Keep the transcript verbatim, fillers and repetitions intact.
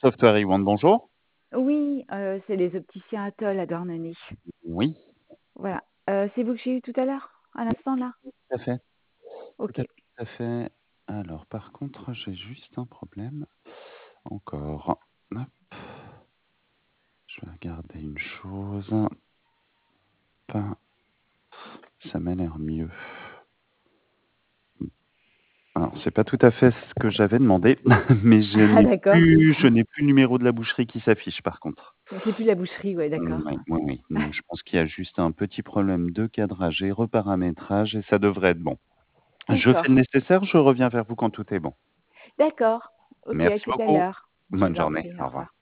Software One, bonjour. Oui, heu, c'est les opticiens Atoll à Douarnenez. Oui. Voilà, heu, c'est vous que j'ai eu tout à l'heure? À Oui, l'instant là? tout à fait. Tout à OK. tout à fait. Alors par contre, j'ai juste un problème. Encore. Hop. Je vais regarder une chose. Pas ça m'a l'air mieux. Mmh. Alors c'est pas tout à fait ce que j'avais demandé, mais je Ah n'ai d'accord. plus je n'ai plus le numéro de la boucherie qui s'affiche par contre. C'est plus la boucherie, ouais, Mmh, d'accord. oui, oui, oui. Donc je pense qu'il y a juste un petit problème de cadrage et reparamétrage et ça devrait être bon. Je fais le D'accord. nécessaire, je reviens vers vous quand tout est bon. D'accord. OK, à Merci tout à beaucoup. l'heure. Je Bonne vous en journée. prie, au Au revoir. revoir.